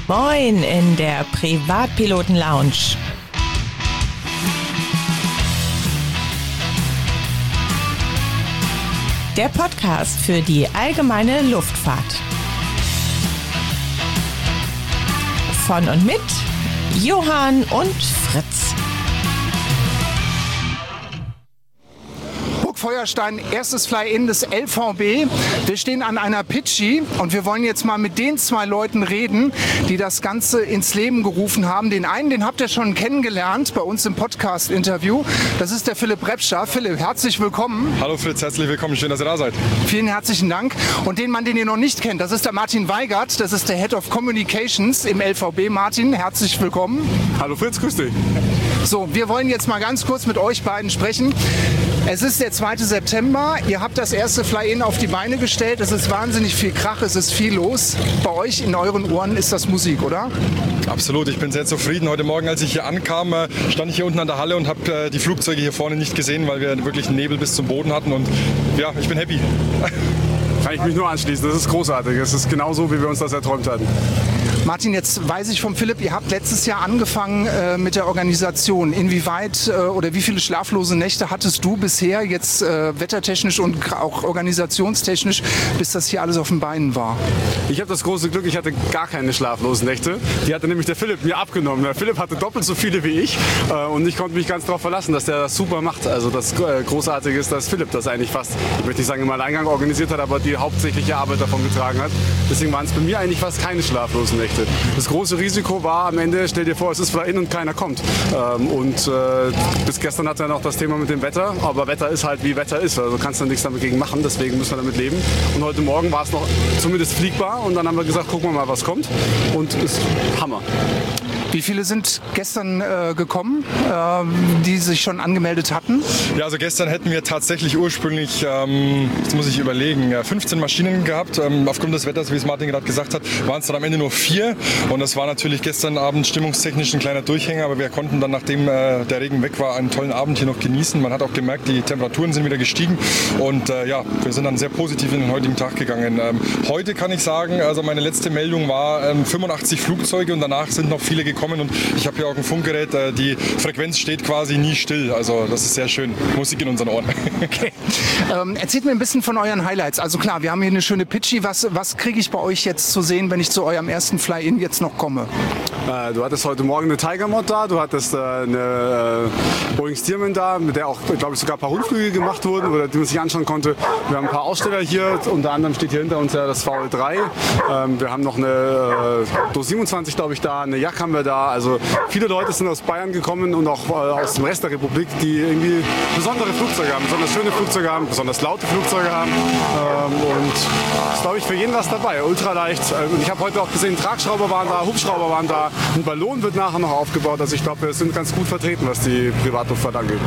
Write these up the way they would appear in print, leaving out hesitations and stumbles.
Moin in der Privatpiloten-Lounge. Der Podcast für die allgemeine Luftfahrt. Von und mit Johann und Fritz. Feuerstein, erstes Fly-In des LVB. Wir stehen an einer Pitchy und wir wollen jetzt mal mit den zwei Leuten reden, die das Ganze ins Leben gerufen haben. Den einen, den habt ihr schon kennengelernt bei uns im Podcast-Interview. Das ist der Philipp Repscher. Philipp, herzlich willkommen. Hallo Fritz, herzlich willkommen. Schön, dass ihr da seid. Vielen herzlichen Dank. Und den Mann, den ihr noch nicht kennt, das ist der Martin Weigert. Das ist der Head of Communications im LVB. Martin, herzlich willkommen. Hallo Fritz, grüß dich. So, wir wollen jetzt mal ganz kurz mit euch beiden sprechen. Es ist der 2. September. Ihr habt das erste Fly-In auf die Beine gestellt. Es ist wahnsinnig viel Krach, es ist viel los. Bei euch in euren Ohren ist das Musik, oder? Absolut, ich bin sehr zufrieden. Heute Morgen, als ich hier ankam, stand ich hier unten an der Halle und habe die Flugzeuge hier vorne nicht gesehen, weil wir wirklich einen Nebel bis zum Boden hatten. Und ja, ich bin happy. Kann ich mich nur anschließen. Das ist großartig. Es ist genauso, wie wir uns das erträumt hatten. Martin, jetzt weiß ich vom Philipp, ihr habt letztes Jahr angefangen mit der Organisation. Inwieweit oder wie viele schlaflose Nächte hattest du bisher jetzt wettertechnisch und auch organisationstechnisch, bis das hier alles auf den Beinen war? Ich habe das große Glück, ich hatte gar keine schlaflosen Nächte. Die hatte nämlich der Philipp mir abgenommen. Der Philipp hatte doppelt so viele wie ich und ich konnte mich ganz darauf verlassen, dass der das super macht. Also das Großartige ist, dass Philipp das eigentlich fast, ich möchte nicht sagen im Alleingang organisiert hat, aber die hauptsächliche Arbeit davon getragen hat. Deswegen waren es bei mir eigentlich fast keine schlaflosen Nächte. Das große Risiko war am Ende, stell dir vor, es ist Fly-In und keiner kommt. Bis gestern hatten wir noch das Thema mit dem Wetter, aber Wetter ist halt wie Wetter ist, also kannst du nichts dagegen machen, deswegen müssen wir damit leben. Und heute Morgen war es noch zumindest fliegbar und dann haben wir gesagt, gucken wir mal, was kommt und ist Hammer. Wie viele sind gestern gekommen, die sich schon angemeldet hatten? Ja, also gestern hätten wir tatsächlich ursprünglich, jetzt muss ich überlegen, 15 Maschinen gehabt. Aufgrund des Wetters, wie es Martin gerade gesagt hat, waren es dann am Ende nur 4. Und das war natürlich gestern Abend stimmungstechnisch ein kleiner Durchhänger, aber wir konnten dann, nachdem der Regen weg war, einen tollen Abend hier noch genießen. Man hat auch gemerkt, die Temperaturen sind wieder gestiegen und ja, wir sind dann sehr positiv in den heutigen Tag gegangen. Heute kann ich sagen, also meine letzte Meldung war 85 Flugzeuge und danach sind noch viele gekommen. Und ich habe hier auch ein Funkgerät, die Frequenz steht quasi nie still, also das ist sehr schön, Musik in unseren Ohren. Okay. Erzählt mir ein bisschen von euren Highlights, also klar, wir haben hier eine schöne Pitchy, was kriege ich bei euch jetzt zu sehen, wenn ich zu eurem ersten Fly-In jetzt noch komme? Du hattest heute Morgen eine Tiger Mod da, du hattest eine Boeing Stearman da, mit der auch, glaube ich, sogar ein paar Rundflüge gemacht wurden, oder die man sich anschauen konnte. Wir haben ein paar Aussteller hier, unter anderem steht hier hinter uns ja das VL3. Wir haben noch eine DOS 27, glaube ich, da, eine Jak haben wir da. Also viele Leute sind aus Bayern gekommen und auch aus dem Rest der Republik, die irgendwie besondere Flugzeuge haben, besonders schöne Flugzeuge haben, besonders laute Flugzeuge haben. Und ist, glaube ich, für jeden was dabei. Ultraleicht. Ich habe heute auch gesehen, Tragschrauber waren da, Hubschrauber waren da. Ein Ballon wird nachher noch aufgebaut. Also ich glaube, wir sind ganz gut vertreten, was die Privatluftfahrt angeht.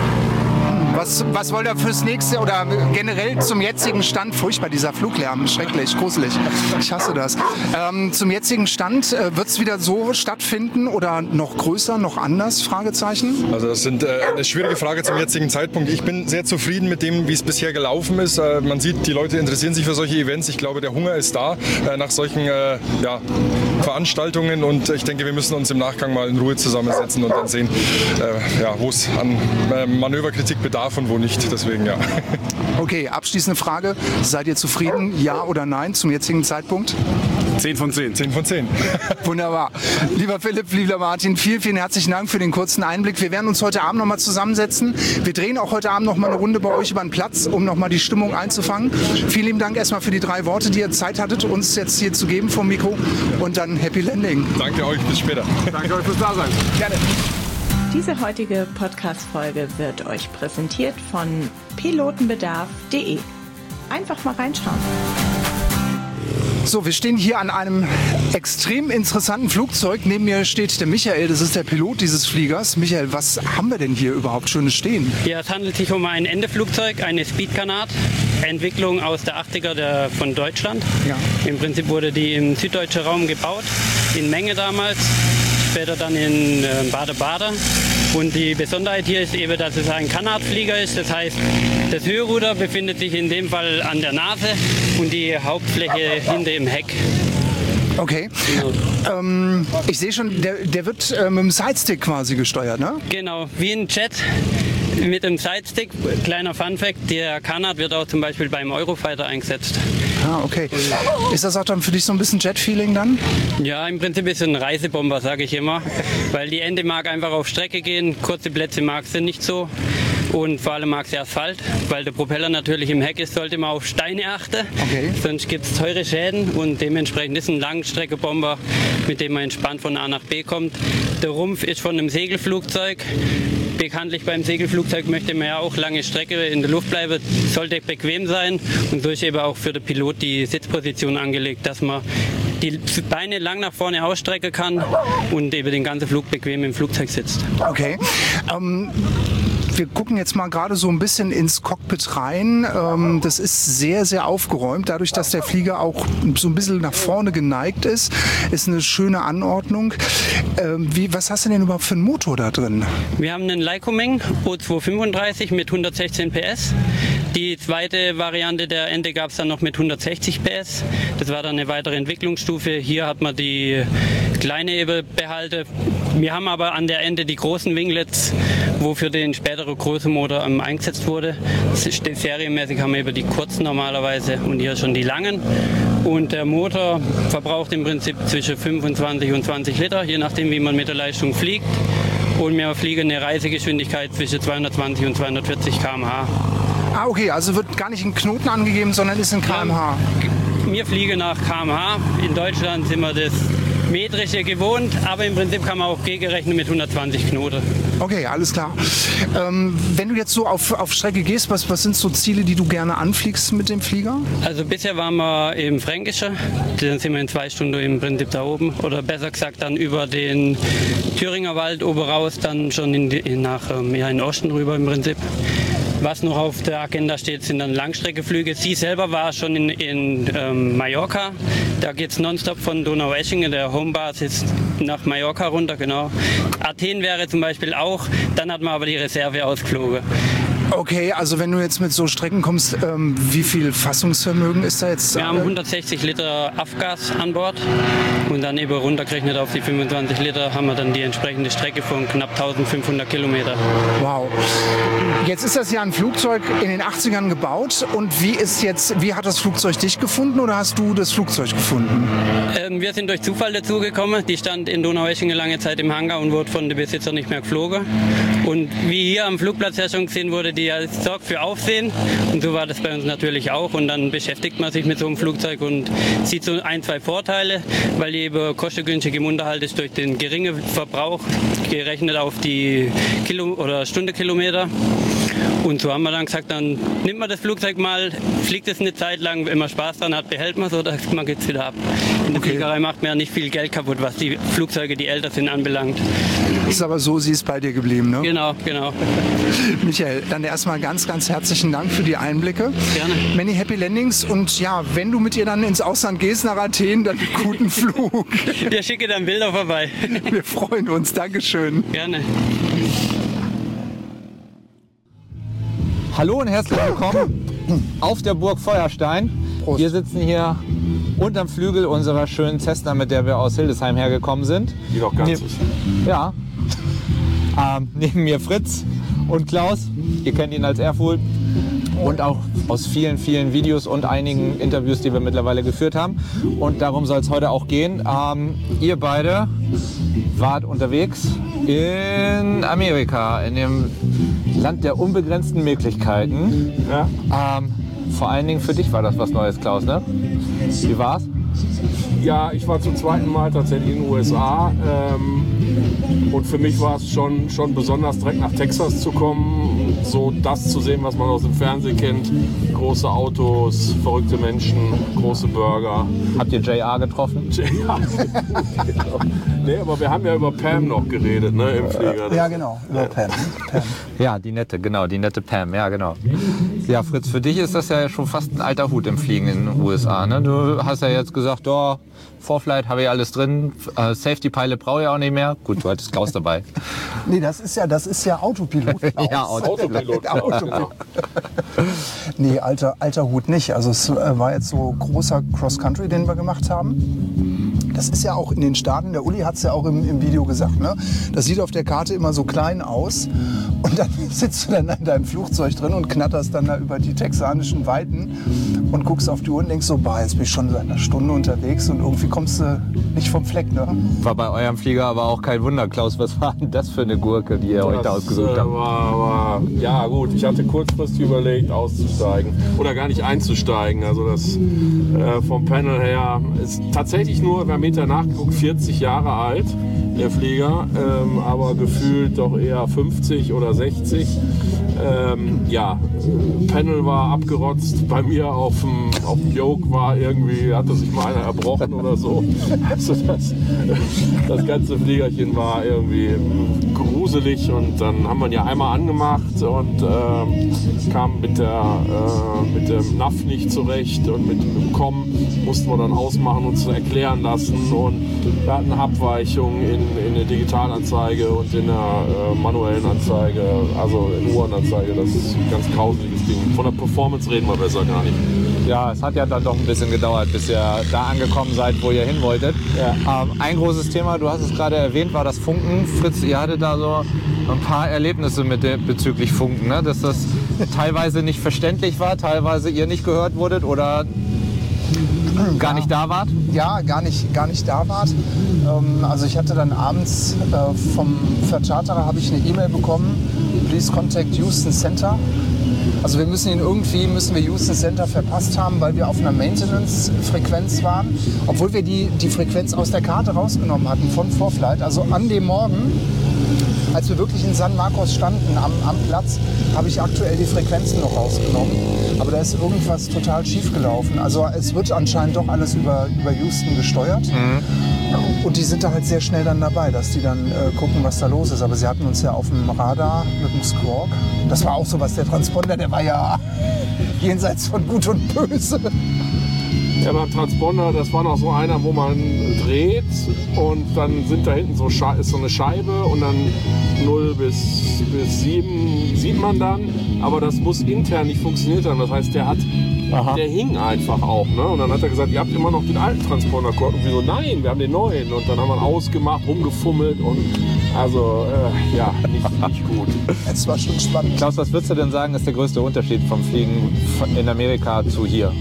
Was wollt ihr fürs nächste oder generell zum jetzigen Stand? Furchtbar, dieser Fluglärm, schrecklich, gruselig. Ich hasse das. Zum jetzigen Stand, wird es wieder so stattfinden oder noch größer, noch anders? Fragezeichen? Also das sind eine schwierige Frage zum jetzigen Zeitpunkt. Ich bin sehr zufrieden mit dem, wie es bisher gelaufen ist. Man sieht, die Leute interessieren sich für solche Events. Ich glaube, der Hunger ist da nach solchen Veranstaltungen und ich denke, wir müssen uns im Nachgang mal in Ruhe zusammensetzen und dann sehen, wo es an Manöverkritik bedarf und wo nicht. Deswegen ja. Okay, abschließende Frage. Seid ihr zufrieden? Ja oder nein zum jetzigen Zeitpunkt? 10 von 10. 10 von 10. Wunderbar. Lieber Philipp, lieber Martin, vielen, vielen herzlichen Dank für den kurzen Einblick. Wir werden uns heute Abend noch mal zusammensetzen. Wir drehen auch heute Abend noch mal eine Runde bei euch über den Platz, um noch mal die Stimmung einzufangen. Vielen lieben Dank erstmal für die 3 Worte, die ihr Zeit hattet, uns jetzt hier zu geben vom Mikro. Und dann Happy Landing. Danke euch, bis später. Danke euch fürs Dasein. Gerne. Diese heutige Podcast-Folge wird euch präsentiert von pilotenbedarf.de. Einfach mal reinschauen. So, wir stehen hier an einem extrem interessanten Flugzeug. Neben mir steht der Michael, das ist der Pilot dieses Fliegers. Michael, was haben wir denn hier überhaupt Schönes stehen? Ja, es handelt sich um ein Endeflugzeug, eine Speed Canard, Entwicklung aus der 80er von Deutschland. Ja. Im Prinzip wurde die im süddeutschen Raum gebaut, in Menge damals, später dann in Baden-Baden. Und die Besonderheit hier ist eben, dass es ein Canard-Flieger ist. Das heißt, das Höheruder befindet sich in dem Fall an der Nase und die Hauptfläche hinter im Heck. Okay. Ich sehe schon, der wird mit dem Sidestick quasi gesteuert, ne? Genau, wie ein Jet mit dem Sidestick. Kleiner Funfact, der Kanat wird auch zum Beispiel beim Eurofighter eingesetzt. Ah, okay. Ist das auch dann für dich so ein bisschen Jet-Feeling dann? Ja, im Prinzip ist es ein Reisebomber, sage ich immer. Weil die Ente mag einfach auf Strecke gehen, kurze Plätze mag sie nicht so. Und vor allem mag sie Asphalt, weil der Propeller natürlich im Heck ist, sollte man auf Steine achten. Okay. Sonst gibt es teure Schäden und dementsprechend ist ein Langstreckebomber, mit dem man entspannt von A nach B kommt. Der Rumpf ist von einem Segelflugzeug. Bekanntlich beim Segelflugzeug möchte man ja auch lange Strecke in der Luft bleiben, sollte bequem sein und so ist eben auch für den Pilot die Sitzposition angelegt, dass man die Beine lang nach vorne ausstrecken kann und eben den ganzen Flug bequem im Flugzeug sitzt. Okay. Wir gucken jetzt mal gerade so ein bisschen ins Cockpit rein. Das ist sehr, sehr aufgeräumt. Dadurch, dass der Flieger auch so ein bisschen nach vorne geneigt ist eine schöne Anordnung. Was hast du denn überhaupt für einen Motor da drin? Wir haben einen Lycoming O235 mit 116 PS. Die zweite Variante der Ente gab es dann noch mit 160 PS. Das war dann eine weitere Entwicklungsstufe. Hier hat man die kleine eben behalten. Wir haben aber an der Ente die großen Winglets, wo für den späteren großen Motor eingesetzt wurde. Serienmäßig haben wir eben die kurzen normalerweise und hier schon die langen. Und der Motor verbraucht im Prinzip zwischen 25 und 20 Liter, je nachdem wie man mit der Leistung fliegt. Und wir fliegen eine Reisegeschwindigkeit zwischen 220 und 240 km/h. Ah, okay, also wird gar nicht in Knoten angegeben, sondern ist in km/h. Wir fliegen nach km/h. In Deutschland sind wir das metrische gewohnt, aber im Prinzip kann man auch gegenrechnen mit 120 Knoten. Okay, alles klar. Wenn du jetzt so auf Strecke gehst, was sind so Ziele, die du gerne anfliegst mit dem Flieger? Also bisher waren wir im Fränkischen, dann sind wir in 2 Stunden im Prinzip da oben. Oder besser gesagt dann über den Thüringer Wald oben raus, dann schon in den Osten rüber im Prinzip. Was noch auf der Agenda steht, sind dann Langstreckeflüge. Sie selber war schon in Mallorca. Da geht es nonstop von Donaueschingen, der Homebasis, nach Mallorca runter, genau. Athen wäre zum Beispiel auch, dann hat man aber die Reserve ausgeflogen. Okay, also wenn du jetzt mit so Strecken kommst, wie viel Fassungsvermögen ist da jetzt? Wir haben 160 Liter Afgas an Bord und dann eben runtergerechnet auf die 25 Liter haben wir dann die entsprechende Strecke von knapp 1500 Kilometer. Wow. Jetzt ist das ja ein Flugzeug in den 80ern gebaut und wie hat das Flugzeug dich gefunden oder hast du das Flugzeug gefunden? Wir sind durch Zufall dazugekommen. Die stand in Donaueschingen lange Zeit im Hangar und wurde von den Besitzern nicht mehr geflogen. Und wie hier am Flugplatz ja schon gesehen wurde, die sorgt für Aufsehen. Und so war das bei uns natürlich auch. Und dann beschäftigt man sich mit so einem Flugzeug und sieht so 1, 2 Vorteile, weil die eben kostengünstig im Unterhalt ist durch den geringen Verbrauch, gerechnet auf die Stundenkilometer. Und so haben wir dann gesagt, dann nimmt man das Flugzeug mal, fliegt es eine Zeit lang, wenn man Spaß dran hat, behält man es oder man geht es wieder ab. In der Fliegerei macht man ja nicht viel Geld kaputt, was die Flugzeuge, die älter sind, anbelangt. Ist aber so, sie ist bei dir geblieben, ne? Genau, genau. Michael, dann erstmal ganz, ganz herzlichen Dank für die Einblicke. Gerne. Many Happy Landings und ja, wenn du mit ihr dann ins Ausland gehst nach Athen, dann einen guten Flug. Wir schicken dann Bilder vorbei. Wir freuen uns, Dankeschön. Gerne. Hallo und herzlich willkommen auf der Burg Feuerstein. Prost. Wir sitzen hier unterm Flügel unserer schönen Cessna, mit der wir aus Hildesheim hergekommen sind. Die noch ganz ist. Ja. Neben mir Fritz und Klaus. Ihr kennt ihn als Airfool. Und auch aus vielen, vielen Videos und einigen Interviews, die wir mittlerweile geführt haben. Und darum soll es heute auch gehen. Ihr beide wart unterwegs in Amerika, in dem Land der unbegrenzten Möglichkeiten. Ja. Vor allen Dingen für dich war das was Neues, Klaus, ne? Wie war's? Ja, ich war zum zweiten Mal tatsächlich in den USA. Und für mich war es schon besonders, direkt nach Texas zu kommen, so das zu sehen, was man aus dem Fernsehen kennt. Große Autos, verrückte Menschen, große Burger. Habt ihr JR getroffen? Ja, genau. Nee, aber wir haben ja über Pam noch geredet, ne, im Flieger. Ja, genau, über Pam. Ja, die nette Pam, ja genau. Ja, Fritz, für dich ist das ja schon fast ein alter Hut im Fliegen in den USA, ne? Du hast ja jetzt gesagt, oh, Vorflight habe ich alles drin, Safety Pilot brauche ich auch nicht mehr. Gut, du hattest Klaus dabei. Nee, das ist ja Autopilot. Ja, Autopilot. Genau. Nee, alter Hut nicht. Also es war jetzt so großer Cross-Country, den wir gemacht haben. das ist ja auch in den Staaten, der Uli hat es ja auch im Video gesagt, ne? Das sieht auf der Karte immer so klein aus und dann sitzt du dann in deinem Flugzeug drin und knatterst dann da über die texanischen Weiten und guckst auf die Uhr und denkst so, bah, jetzt bin ich schon seit einer Stunde unterwegs und irgendwie kommst du nicht vom Fleck, ne? War bei eurem Flieger aber auch kein Wunder, Klaus. Was war denn das für eine Gurke, die ihr euch da ausgesucht habt? Ja gut, ich hatte kurzfristig überlegt auszusteigen oder gar nicht einzusteigen. Also das vom Panel her ist tatsächlich nur, wir haben hinterher nachgeguckt, 40 Jahre alt, der Flieger, aber gefühlt doch eher 50 oder 60. Panel war abgerotzt, bei mir auf dem Yoke war irgendwie, hatte sich mal einer erbrochen oder so. Also das ganze Fliegerchen war irgendwie gruselig und dann haben wir ihn ja einmal angemacht und kam mit dem NAV nicht zurecht und mit dem COM mussten wir dann ausmachen und uns erklären lassen und wir hatten eine Abweichung in der Digitalanzeige und in der manuellen Anzeige, also in Uhrenanzeige. Das ist ein ganz grauseliges Ding. Von der Performance reden wir besser gar nicht. Ja, es hat ja dann doch ein bisschen gedauert, bis ihr da angekommen seid, wo ihr hin wolltet. Ja. Ein großes Thema, du hast es gerade erwähnt, war das Funken. Fritz, ihr hattet da so ein paar Erlebnisse bezüglich Funken, ne? Dass das teilweise nicht verständlich war, teilweise ihr nicht gehört wurdet oder gar nicht da wart? Ja, gar nicht da wart. Also ich hatte dann abends vom Vercharterer habe ich eine E-Mail bekommen, please contact Houston Center. Also wir müssen Houston Center verpasst haben, weil wir auf einer Maintenance-Frequenz waren, obwohl wir die Frequenz aus der Karte rausgenommen hatten von Vorflight. Also an dem Morgen, als wir wirklich in San Marcos standen am Platz, habe ich aktuell die Frequenzen noch rausgenommen. Aber da ist irgendwas total schief gelaufen. Also es wird anscheinend doch alles über Houston gesteuert. Und die sind da halt sehr schnell dann dabei, dass die dann gucken, was da los ist. Aber sie hatten uns ja auf dem Radar mit dem Squawk. Das war auch so was, der Transponder, der war ja jenseits von Gut und Böse. Ja, beim Transponder, das war noch so einer, wo man dreht und dann sind da hinten ist so eine Scheibe und dann 0 bis 7 sieht man dann, aber das muss intern nicht funktioniert haben. Das heißt, der hing einfach auch. Ne? Und dann hat er gesagt, ihr habt immer noch den alten Transponder-Code. Und wir so, nein, wir haben den neuen. Und dann haben wir ihn ausgemacht, rumgefummelt und also, nicht gut. Es war schon spannend. Klaus, was würdest du denn sagen, ist der größte Unterschied vom Fliegen in Amerika zu hier?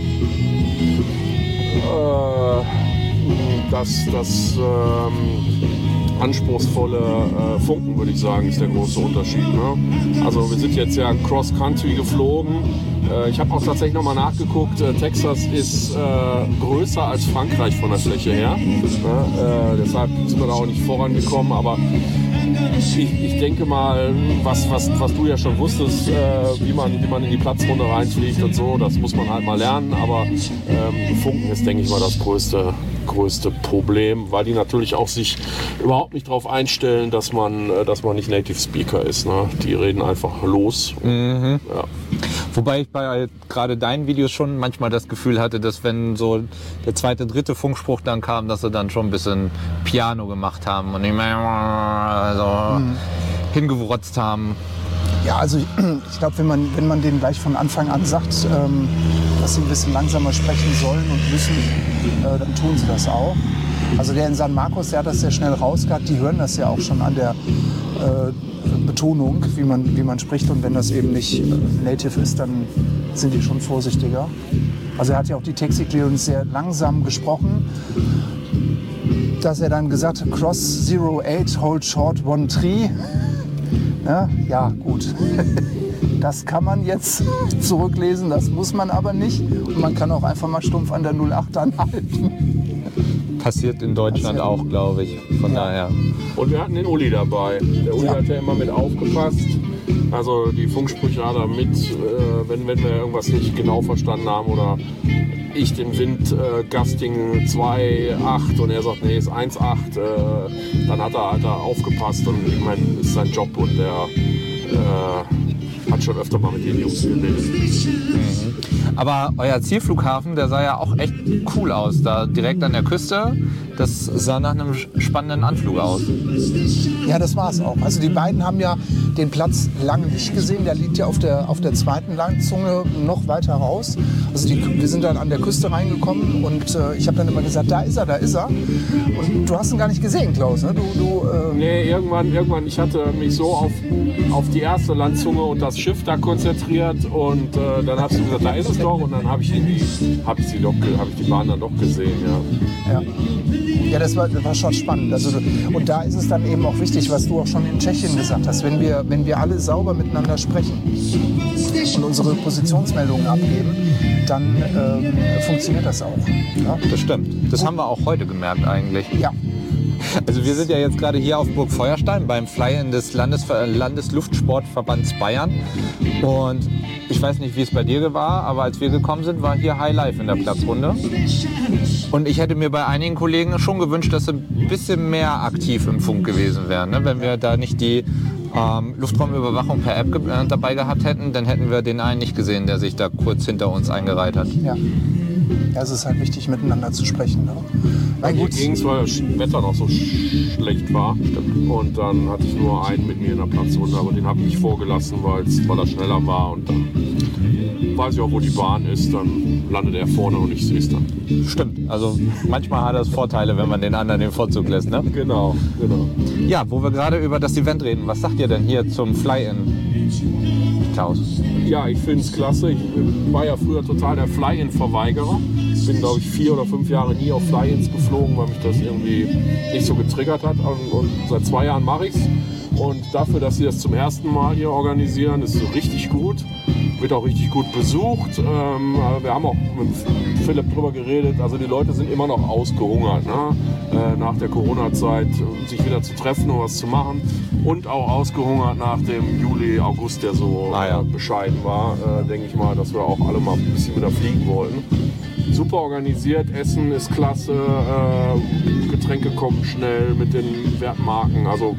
Das anspruchsvolle Funken, würde ich sagen, ist der große Unterschied. Ne? Also wir sind jetzt ja Cross-Country geflogen. Ich habe auch tatsächlich nochmal nachgeguckt, Texas ist größer als Frankreich von der Fläche her. Deshalb sind wir da auch nicht vorangekommen, aber ich denke mal, was du ja schon wusstest, wie man in die Platzrunde reinfliegt und so, das muss man halt mal lernen, aber Funken ist, denke ich mal, das größte Problem, weil die natürlich auch sich überhaupt nicht darauf einstellen, dass man nicht Native Speaker ist. Ne? Die reden einfach los. Mhm. Ja. Wobei ich bei gerade deinen Videos schon manchmal das Gefühl hatte, dass wenn so der zweite, dritte Funkspruch dann kam, dass sie dann schon ein bisschen Piano gemacht haben und nicht mehr hingewrotzt haben. Ja, also ich glaube, wenn man denen gleich von Anfang an sagt, dass sie ein bisschen langsamer sprechen sollen und müssen, dann tun sie das auch. Also der in San Marcos, der hat das sehr schnell rausgehabt. Die hören das ja auch schon an der Betonung, wie man spricht. Und wenn das eben nicht native ist, dann sind die schon vorsichtiger. Also er hat ja auch die Taxi Clearance sehr langsam gesprochen. Dass er dann gesagt hat, Cross 08, hold short 13. Ja, gut. Das kann man jetzt zurücklesen, das muss man aber nicht. Und man kann auch einfach mal stumpf an der 08 anhalten. Passiert in Deutschland auch, glaube ich. Von daher. Und wir hatten den Uli dabei. Der Uli hat ja immer mit aufgepasst. Also die Funksprüche hat er mit, wenn wir irgendwas nicht genau verstanden haben oder ich den Wind Gusting 2,8 und er sagt, nee, ist 1,8, dann hat er aufgepasst und ich meine, ist sein Job und der hat schon öfter mal mit den Jungs geredet. Aber euer Zielflughafen, der sah ja auch echt cool aus, da direkt an der Küste. Das sah nach einem spannenden Anflug aus. Ja, das war es auch. Also die beiden haben ja den Platz lange nicht gesehen. Der liegt ja auf der zweiten Landzunge noch weiter raus. Also wir sind dann an der Küste reingekommen und ich habe dann immer gesagt, da ist er, da ist er. Und du hast ihn gar nicht gesehen, Klaus. Ne? Nee, irgendwann, ich hatte mich so auf die erste Landzunge und das Schiff da konzentriert und dann hast du gesagt, da ist es doch und dann habe ich die Bahn dann doch gesehen, ja. Ja, das war schon spannend. Also, und da ist es dann eben auch wichtig, was du auch schon in Tschechien gesagt hast, wenn wir alle sauber miteinander sprechen und unsere Positionsmeldungen abgeben, dann funktioniert das auch. Ja? Das stimmt. Das haben wir auch heute gemerkt eigentlich. Ja. Also wir sind ja jetzt gerade hier auf Burg Feuerstein beim Fly-In des Landesluftsportverbands Bayern. Und ich weiß nicht, wie es bei dir war, aber als wir gekommen sind, war hier High Life in der Platzrunde. Und ich hätte mir bei einigen Kollegen schon gewünscht, dass sie ein bisschen mehr aktiv im Funk gewesen wären. Ne? Wenn wir da nicht die Luftraumüberwachung per App dabei gehabt hätten, dann hätten wir den einen nicht gesehen, der sich da kurz hinter uns eingereiht hat. Ja. Ja, es ist halt wichtig, miteinander zu sprechen. Ne? Hier ging es, weil das Wetter noch so schlecht war. Und dann hatte ich nur einen mit mir in der Platzrunde, aber den habe ich nicht vorgelassen, weil er schneller war. Und dann weiß ich auch, wo die Bahn ist, dann landet er vorne und ich sehe es dann. Stimmt, also manchmal hat das Vorteile, wenn man den anderen den Vorzug lässt, ne? Genau. Ja, wo wir gerade über das Event reden, was sagt ihr denn hier zum Fly-In, Klaus? Ja, ich finde es klasse. Ich war ja früher total der Fly-In-Verweigerer. Ich bin, glaube ich, 4 oder 5 Jahre nie auf Fly-Ins geflogen, weil mich das irgendwie nicht so getriggert hat. Und seit 2 Jahren mache ich es. Und dafür, dass sie das zum ersten Mal hier organisieren, ist es richtig gut. Wird auch richtig gut besucht. Wir haben auch mit Philipp drüber geredet. Also die Leute sind immer noch ausgehungert, ne? Nach der Corona-Zeit, sich wieder zu treffen und was zu machen. Und auch ausgehungert nach dem Juli, August, der so bescheiden war. Denke ich mal, dass wir auch alle mal ein bisschen wieder fliegen wollten. Super organisiert, Essen ist klasse, Getränke kommen schnell mit den Wertmarken. Also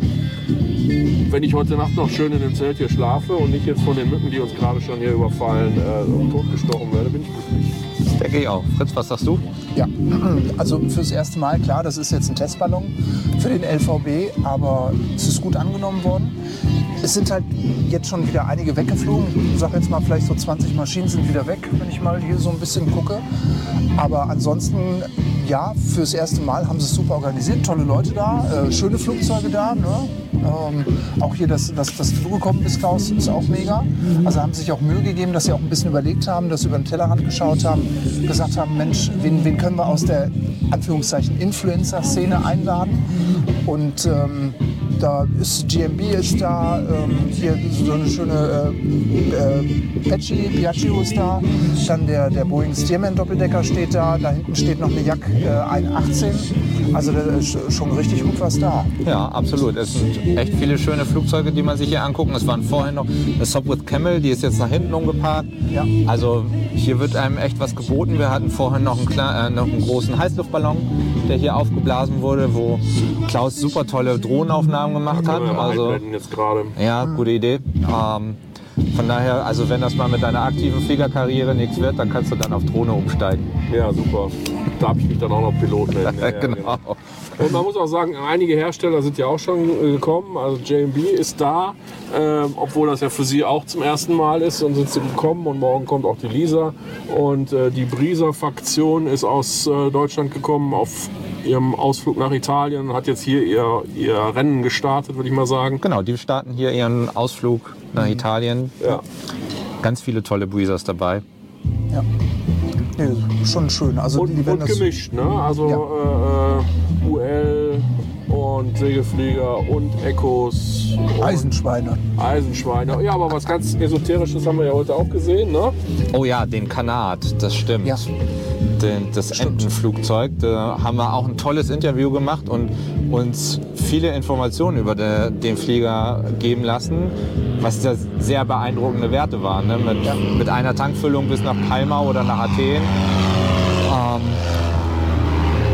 wenn ich heute Nacht noch schön in dem Zelt hier schlafe und nicht jetzt von den Mücken, die uns gerade schon hier überfallen, totgestochen werde, bin ich glücklich. Das denke ich auch. Fritz, was sagst du? Ja, also fürs erste Mal, klar, das ist jetzt ein Testballon für den LVB, aber es ist gut angenommen worden. Es sind halt jetzt schon wieder einige weggeflogen. Ich sage jetzt mal, vielleicht so 20 Maschinen sind wieder weg, wenn ich mal hier so ein bisschen gucke. Aber ansonsten, ja, fürs erste Mal haben sie es super organisiert. Tolle Leute da, schöne Flugzeuge da. Ne? Auch hier, dass du gekommen bist, Klaus, ist auch mega. Also haben sich auch Mühe gegeben, dass sie auch ein bisschen überlegt haben, dass sie über den Tellerrand geschaut haben, gesagt haben, Mensch, wen können wir aus der Anführungszeichen Influencer-Szene einladen? Und da ist GMB ist da, hier so eine schöne Piaggio ist da, dann der Boeing Stearman Doppeldecker steht da hinten steht noch eine Jak 118, also da ist schon richtig gut was da. Ja, absolut. Es sind echt viele schöne Flugzeuge, die man sich hier angucken. Es waren vorhin noch eine Sopwith Camel, die ist jetzt nach hinten umgeparkt. Ja. Also hier wird einem echt was geboten. Wir hatten vorhin noch einen großen Heißluftballon, der hier aufgeblasen wurde, wo Klaus super tolle Drohnenaufnahmen gemacht hat. Also, jetzt gerade. Ja, gute Idee. Von daher, also wenn das mal mit deiner aktiven Fliegerkarriere nichts wird, dann kannst du dann auf Drohne umsteigen. Ja, super. Darf ich mich dann auch noch Pilot nennen. Ja, genau. Und man muss auch sagen, einige Hersteller sind ja auch schon gekommen. Also JMB ist da, obwohl das ja für sie auch zum ersten Mal ist. Dann sind sie gekommen und morgen kommt auch die Lisa. Und die Brisa-Fraktion ist aus Deutschland gekommen auf ihrem Ausflug nach Italien. Hat jetzt hier ihr Rennen gestartet, würde ich mal sagen. Genau, die starten hier ihren Ausflug nach Italien. Ja. Ganz viele tolle Breezers dabei. Ja. Nee, schon schön. Also und gemischt, ne? Also ja. UL und Segelflieger und Echos. Eisenschweine. Ja, aber was ganz Esoterisches haben wir ja heute auch gesehen, ne? Oh ja, den Kanat, das stimmt. Ja. Das Entenflugzeug. Da haben wir auch ein tolles Interview gemacht und uns viele Informationen über den Flieger geben lassen, was ja sehr beeindruckende Werte waren. Ne? Mit einer Tankfüllung bis nach Palma oder nach Athen.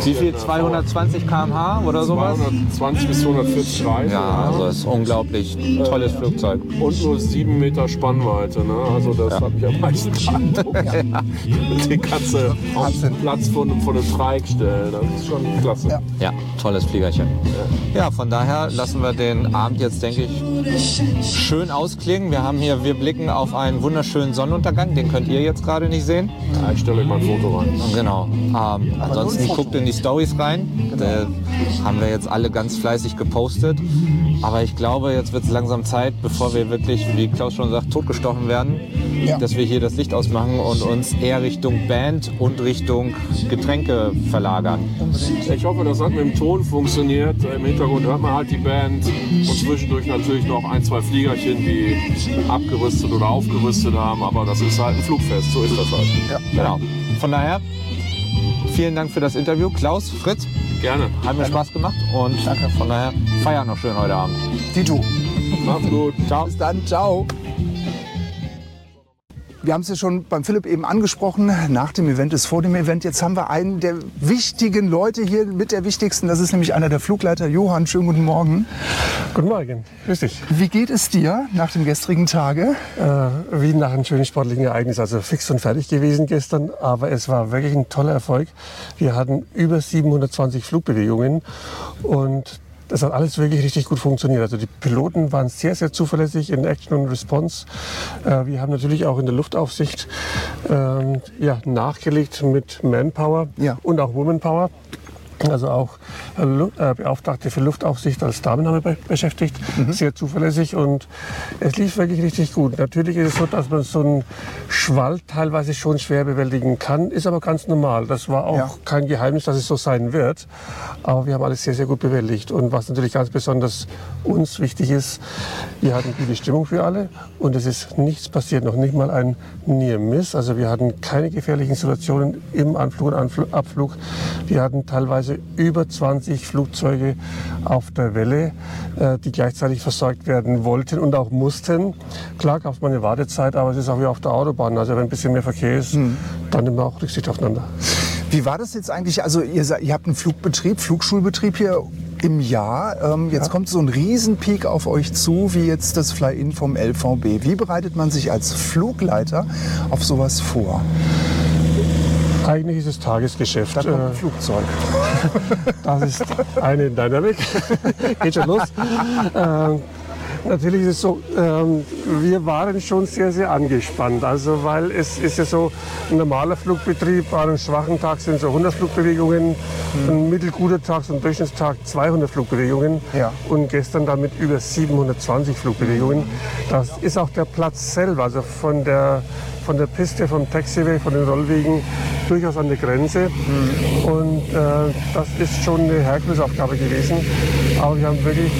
Wie viel? 220 km/h oder sowas? 220 bis 240 Reiter. Ja, also das ist ein unglaublich tolles Flugzeug. Und nur 7 Meter Spannweite. Ne? Also das hat mich am meisten beeindruckt. Die kannst du auf den Platz von einem Dreieck stellen. Das ist schon klasse. Ja, tolles Fliegerchen. Ja, von daher lassen wir den Abend jetzt, denke ich, schön ausklingen. Wir blicken auf einen wunderschönen Sonnenuntergang. Den könnt ihr jetzt gerade nicht sehen. Ja, ich stelle euch mal ein Foto rein. Genau. Ansonsten guckt in die Storys rein. Da haben wir jetzt alle ganz fleißig gepostet. Aber ich glaube, jetzt wird es langsam Zeit, bevor wir wirklich, wie Klaus schon sagt, totgestochen werden, dass wir hier das Licht ausmachen und uns eher Richtung Band und Richtung Getränke verlagern. Ich hoffe, das hat mit dem Ton funktioniert. Im Hintergrund hört man halt die Band und zwischendurch natürlich noch ein, zwei Fliegerchen, die abgerüstet oder aufgerüstet haben. Aber das ist halt ein Flugfest, so ist das halt. Ja, genau. Von daher, vielen Dank für das Interview. Klaus, Fritz. Gerne. Hat mir Spaß gemacht und von daher feiern noch schön heute Abend. Dito. Macht's gut. Ciao. Bis dann. Ciao. Wir haben es ja schon beim Philipp eben angesprochen, nach dem Event ist vor dem Event. Jetzt haben wir einen der wichtigen Leute hier, mit der wichtigsten, das ist nämlich einer der Flugleiter. Johann, schönen guten Morgen. Guten Morgen, grüß dich. Wie geht es dir nach dem gestrigen Tage? Wie nach einem schönen sportlichen Ereignis, also fix und fertig gewesen gestern, aber es war wirklich ein toller Erfolg. Wir hatten über 720 Flugbewegungen und das hat alles wirklich richtig gut funktioniert. Also die Piloten waren sehr, sehr zuverlässig in Action und Response. Wir haben natürlich auch in der Luftaufsicht nachgelegt mit Manpower und auch Womanpower. Also auch Beauftragte für Luftaufsicht als Damen haben wir beschäftigt, sehr zuverlässig und es lief wirklich richtig gut. Natürlich ist es so, dass man so einen Schwall teilweise schon schwer bewältigen kann, ist aber ganz normal. Das war auch kein Geheimnis, dass es so sein wird, aber wir haben alles sehr, sehr gut bewältigt. Und was natürlich ganz besonders uns wichtig ist, wir hatten gute Stimmung für alle und es ist nichts passiert, noch nicht mal ein Near Miss. Also wir hatten keine gefährlichen Situationen im Anflug und Abflug. Wir hatten teilweise über 20 Flugzeuge auf der Welle, die gleichzeitig versorgt werden wollten und auch mussten. Klar gab es mal eine Wartezeit, aber es ist auch wie auf der Autobahn. Also wenn ein bisschen mehr Verkehr ist, dann nehmen wir auch Rücksicht aufeinander. Wie war das jetzt eigentlich? Also ihr habt einen Flugschulbetrieb hier im Jahr. Jetzt kommt so ein Riesenpeak auf euch zu, wie jetzt das Fly-In vom LVB. Wie bereitet man sich als Flugleiter auf sowas vor? Eigentlich ist es Tagesgeschäft. Da kommt ein Flugzeug. Das ist eine Dynamic. Geht schon los. Natürlich ist es so, wir waren schon sehr, sehr angespannt. Also, weil es ist ja so, ein normaler Flugbetrieb an einem schwachen Tag sind so 100 Flugbewegungen, ein mittelguter Tag, so ein Durchschnittstag 200 Flugbewegungen und gestern dann mit über 720 Flugbewegungen. Das ist auch der Platz selber, also von der Piste, vom Taxiway, von den Rollwegen durchaus an der Grenze. Und das ist schon eine Herkulesaufgabe gewesen. Aber wir haben wirklich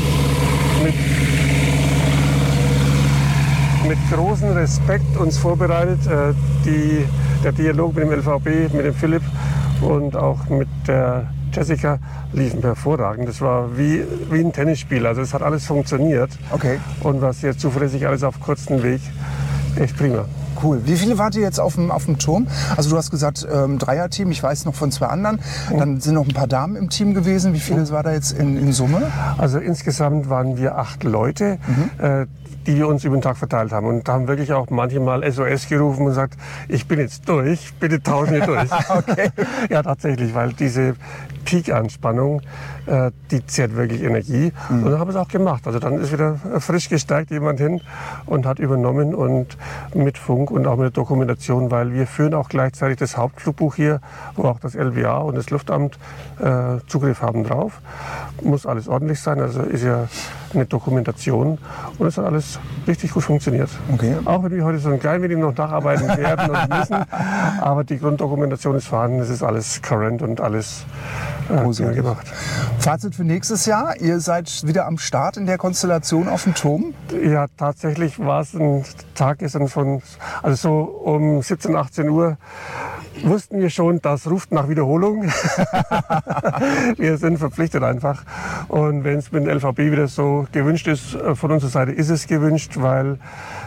mit großem Respekt uns vorbereitet. Der Dialog mit dem LVB, mit dem Philipp und auch mit der Jessica liefen hervorragend. Das war wie ein Tennisspiel. Also es hat alles funktioniert. Okay. Und war sehr zuverlässig, alles auf kurzem Weg. Echt prima. Cool. Wie viele wart ihr jetzt auf dem Turm? Also du hast gesagt Dreierteam, ich weiß noch von 2 anderen. Dann sind noch ein paar Damen im Team gewesen. Wie viele war da jetzt in Summe? Also insgesamt waren wir 8 Leute, die wir uns über den Tag verteilt haben. Und da haben wirklich auch manchmal SOS gerufen und gesagt, ich bin jetzt durch, bitte tauschen wir durch. Okay. Ja, tatsächlich, weil diese Peak-Anspannung, die zehrt wirklich Energie. Und dann haben wir es auch gemacht. Also dann ist wieder frisch gestärkt jemand hin und hat übernommen und mit Funk und auch mit der Dokumentation, weil wir führen auch gleichzeitig das Hauptflugbuch hier, wo auch das LWA und das Luftamt Zugriff haben drauf. Muss alles ordentlich sein, also ist ja eine Dokumentation und es hat alles richtig gut funktioniert. Okay. Auch wenn wir heute so ein klein wenig noch nacharbeiten werden und müssen, aber die Grunddokumentation ist vorhanden, es ist alles current und alles gemacht. Fazit für nächstes Jahr, ihr seid wieder am Start in der Konstellation auf dem Turm? Ja, tatsächlich war es ein Tag gestern also so um 17, 18 Uhr wussten wir schon, das ruft nach Wiederholung. Wir sind verpflichtet einfach. Und wenn es mit dem LVB wieder so gewünscht ist, von unserer Seite ist es gewünscht, weil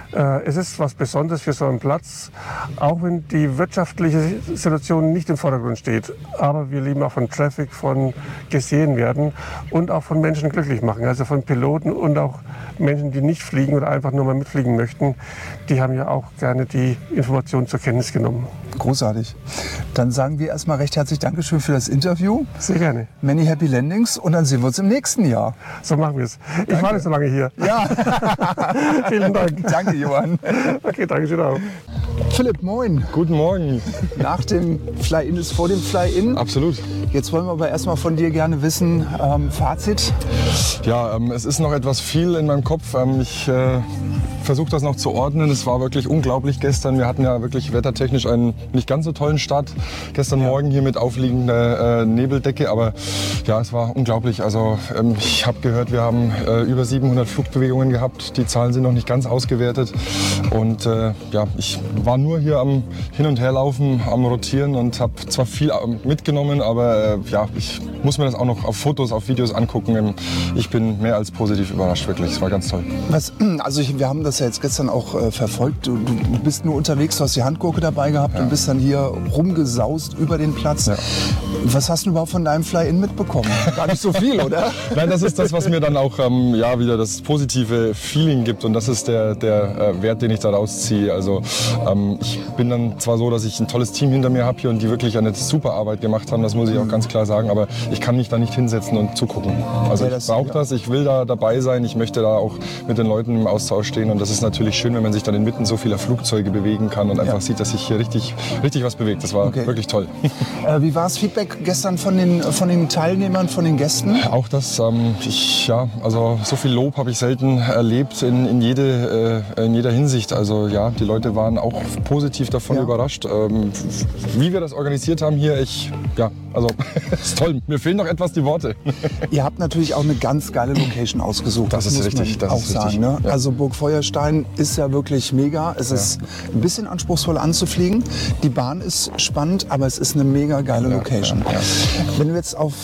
Es ist was Besonderes für so einen Platz, auch wenn die wirtschaftliche Situation nicht im Vordergrund steht. Aber wir leben auch von Traffic, von gesehen werden und auch von Menschen glücklich machen. Also von Piloten und auch Menschen, die nicht fliegen oder einfach nur mal mitfliegen möchten. Die haben ja auch gerne die Informationen zur Kenntnis genommen. Großartig. Dann sagen wir erstmal recht herzlich Dankeschön für das Interview. Sehr gerne. Many Happy Landings und dann sehen wir uns im nächsten Jahr. So machen wir es. Ich war nicht so lange hier. Ja. Vielen Dank. Danke, Johann. Okay, danke schön auch. Philipp, moin. Guten Morgen. Nach dem Fly-In ist vor dem Fly-In. Absolut. Jetzt wollen wir aber erstmal von dir gerne wissen, Fazit. Ja, es ist noch etwas viel in meinem Kopf. Ich versuche das noch zu ordnen. Es war wirklich unglaublich gestern. Wir hatten ja wirklich wettertechnisch einen nicht ganz so tollen Start. Gestern Morgen hier mit aufliegender Nebeldecke. Aber ja, es war unglaublich. Also ich habe gehört, wir haben über 700 Flugbewegungen gehabt. Die Zahlen sind noch nicht ganz ausgewertet. Und ja, ich war nur hier am Hin- und Herlaufen, am Rotieren und habe zwar viel mitgenommen, aber ja, ich muss mir das auch noch auf Fotos, auf Videos angucken. Ich bin mehr als positiv überrascht, wirklich. Es war ganz toll. Wir haben das ja jetzt gestern auch verfolgt. Du bist nur unterwegs, du hast die Handgurke dabei gehabt und bist dann hier rumgesaust über den Platz. Ja. Was hast du überhaupt von deinem Fly-In mitbekommen? Gar nicht so viel, oder? Nein, das ist das, was mir dann auch ja, wieder das positive Feeling gibt und das ist der Wert, den ich da rausziehe. Also ich bin dann zwar so, dass ich ein tolles Team hinter mir habe hier und die wirklich eine super Arbeit gemacht haben, das muss ich auch ganz klar sagen, aber ich kann mich da nicht hinsetzen und zugucken. Also ich brauche das, ich will da dabei sein, ich möchte da auch mit den Leuten im Austausch stehen und das ist natürlich schön, wenn man sich dann inmitten so vieler Flugzeuge bewegen kann und einfach sieht, dass sich hier richtig was bewegt. Das war wirklich toll. Wie war das Feedback gestern von den Teilnehmern, von den Gästen? Auch das, also so viel Lob habe ich selten erlebt in jeder Hinsicht. Also ja, die Leute waren auch positiv davon überrascht. Wie wir das organisiert haben hier, ist toll. Mir fehlen noch etwas die Worte. Ihr habt natürlich auch eine ganz geile Location ausgesucht. Das ist richtig. Das ist richtig. Ne? Ja. Also Burg Feuerstein ist ja wirklich mega. Es ist ein bisschen anspruchsvoll anzufliegen. Die Bahn ist spannend, aber es ist eine mega geile Location. Ja. Wenn du jetzt auf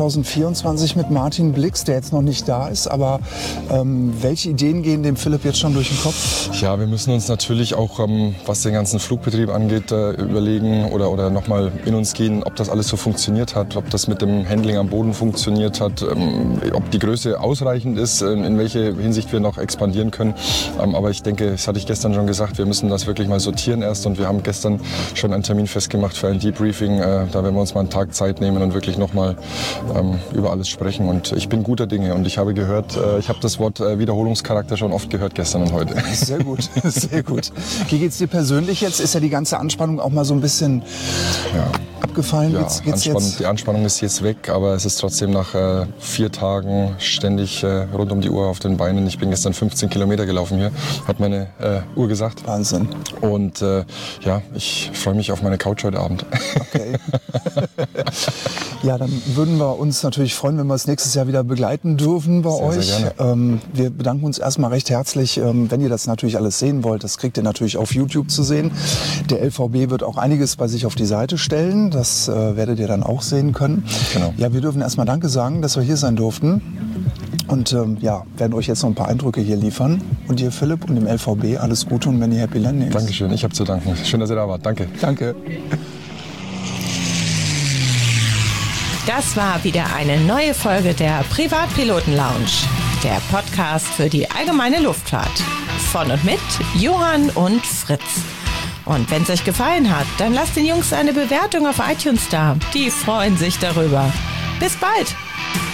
2024 mit Martin blickst, der jetzt noch nicht da ist, aber welche Ideen gehen dem Philipp jetzt schon durch den Kopf? Ja, wir müssen uns natürlich auch, was den ganzen Flugbetrieb angeht, überlegen oder nochmal in uns gehen, ob das alles so funktioniert hat, ob das mit dem Handling am Boden funktioniert hat, ob die Größe ausreichend ist, in welche Hinsicht wir noch expandieren können. Aber ich denke, das hatte ich gestern schon gesagt, wir müssen das wirklich mal sortieren erst und wir haben gestern schon einen Termin festgemacht für ein Debriefing. Da werden wir uns mal einen Tag Zeit nehmen und wirklich nochmal über alles sprechen. Und ich bin guter Dinge und ich habe gehört, ich habe das Wort Wiederholungscharakter schon oft gehört gestern und heute. Sehr gut, sehr gut. Wie geht's dir persönlich jetzt? Ist ja die ganze Anspannung auch mal so ein bisschen abgefallen? Ja, die Anspannung ist jetzt weg, aber es ist trotzdem nach 4 Tagen ständig rund um die Uhr auf den Beinen. Ich bin gestern 15 Kilometer gelaufen hier, hat meine Uhr gesagt. Wahnsinn. Und ich freue mich auf meine Couch heute Abend. Okay. Ja, dann würden wir uns natürlich freuen, wenn wir es nächstes Jahr wieder begleiten dürfen bei euch. Sehr gerne. Wir bedanken uns erstmal recht herzlich. Wenn ihr das natürlich alles sehen wollt, das kriegt ihr natürlich auf YouTube zu sehen. Der LVB wird auch einiges bei sich auf die Seite stellen. Das werdet ihr dann auch sehen können. Genau. Ja, wir dürfen erstmal Danke sagen, dass wir hier sein durften. Und werden euch jetzt noch ein paar Eindrücke hier liefern. Und dir, Philipp, und dem LVB alles Gute und many happy landings. Dankeschön, ich habe zu danken. Schön, dass ihr da wart. Danke. Danke. Das war wieder eine neue Folge der Privatpiloten Lounge, der Podcast für die allgemeine Luftfahrt. Von und mit Johann und Fritz. Und wenn es euch gefallen hat, dann lasst den Jungs eine Bewertung auf iTunes da. Die freuen sich darüber. Bis bald!